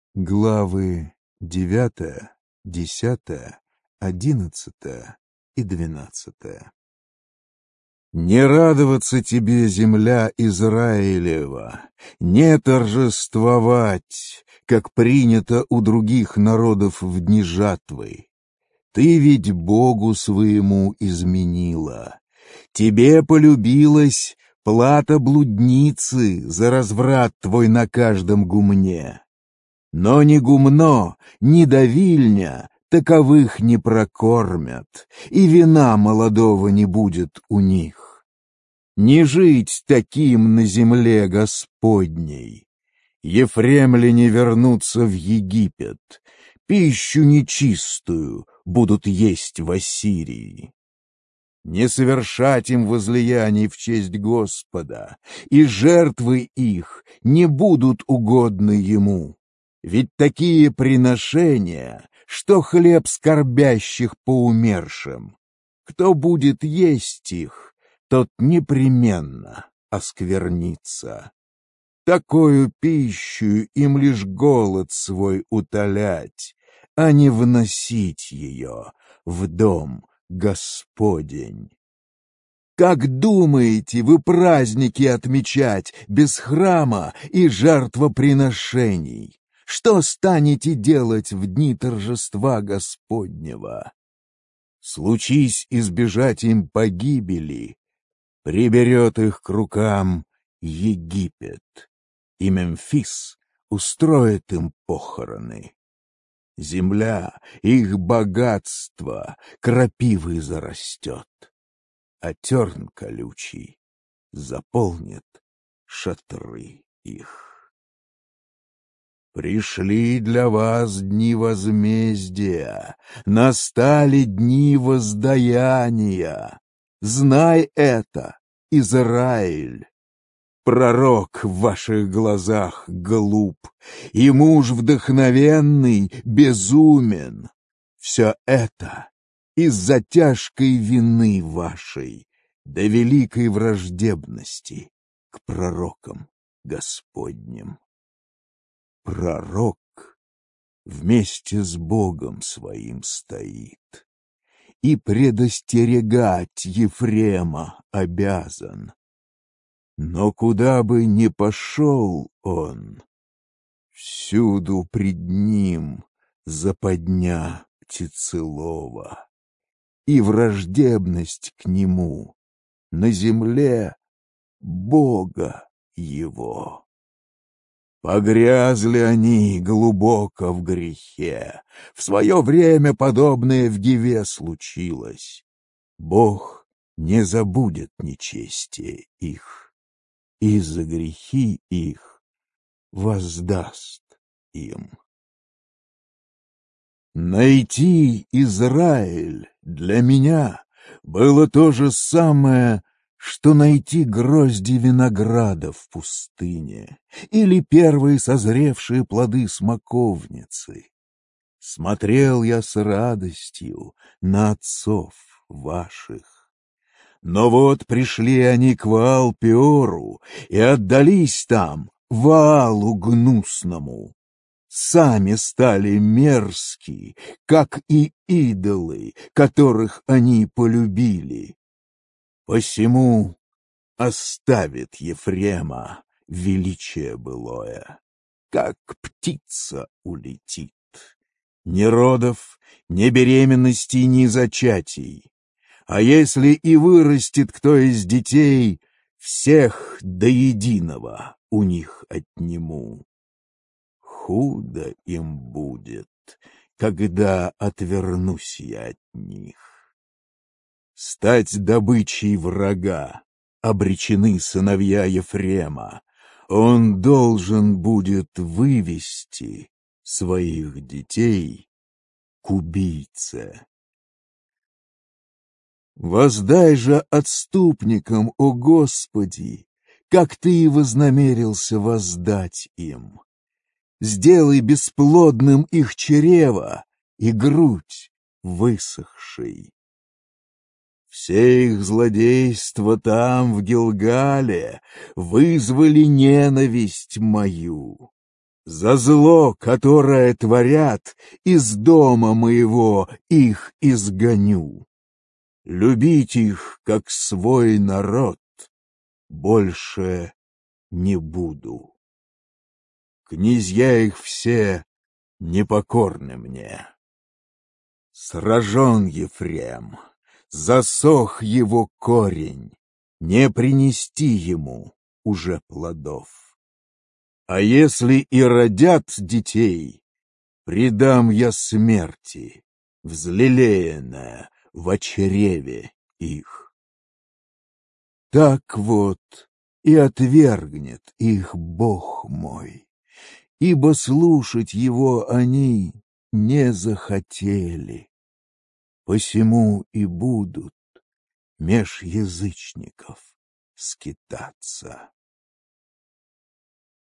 Главы 9, 10, 11 и 12. Не радоваться тебе, земля Израилева, не торжествовать, как принято у других народов в дни жатвы. Ты ведь Богу своему изменила. Тебе полюбилась плата блудницы за разврат твой на каждом гумне. Но ни гумно, ни давильня таковых не прокормят, и вина молодого не будет у них. Не жить таким на земле Господней. Ефремляне вернутся в Египет, пищу нечистую будут есть в Ассирии. Не совершать им возлияний в честь Господа, и жертвы их не будут угодны Ему. Ведь такие приношения, что хлеб скорбящих по умершим. Кто будет есть их, тот непременно осквернится. Такою пищу им лишь голод свой утолять, а не вносить ее в дом Господень. Как думаете вы праздники отмечать без храма и жертвоприношений? Что станете делать в дни торжества Господнего? Случись избежать им погибели, приберет их к рукам Египет, и Мемфис устроит им похороны. Земля, их богатство, крапивой зарастет, а терн колючий заполнит шатры их. Пришли для вас дни возмездия, настали дни воздаяния. Знай это, Израиль. Пророк в ваших глазах глуп, и муж вдохновенный безумен. Все это из-за тяжкой вины вашей, да великой враждебности к пророкам Господним. Пророк вместе с Богом своим стоит, и предостерегать Ефрема обязан. Но куда бы ни пошел он, всюду пред ним западня птицелова, и враждебность к нему на земле Бога его. Погрязли они глубоко в грехе. В свое время подобное в Гиве случилось. Бог не забудет нечестия их, и за грехи их воздаст им. Найти Израиль для меня было то же самое, что найти грозди винограда в пустыне или первые созревшие плоды смоковницы. Смотрел я с радостью на отцов ваших. Но вот пришли они к Ваал-Пеору и отдались там Ваалу гнусному. Сами стали мерзки, как и идолы, которых они полюбили. Посему оставит Ефрема величие былое, как птица улетит. Ни родов, ни беременностей, ни зачатий. А если и вырастет кто из детей, всех до единого у них отниму. Худо им будет, когда отвернусь я от них. Стать добычей врага обречены сыновья Ефрема. Он должен будет вывести своих детей к убийце. Воздай же отступникам, о Господи, как Ты и вознамерился воздать им. Сделай бесплодным их чрево и грудь высохшей. Все их злодейства там, в Гилгале, вызвали ненависть мою. За зло, которое творят, из дома моего их изгоню. Любить их, как свой народ, больше не буду. Князья их все непокорны мне. Сражен Ефрем, засох его корень, не принести ему уже плодов. А если и родят детей, предам я смерти, взлелеянная в чреве их. Так вот и отвергнет их Бог мой, ибо слушать его они не захотели. Посему и будут меж язычников скитаться.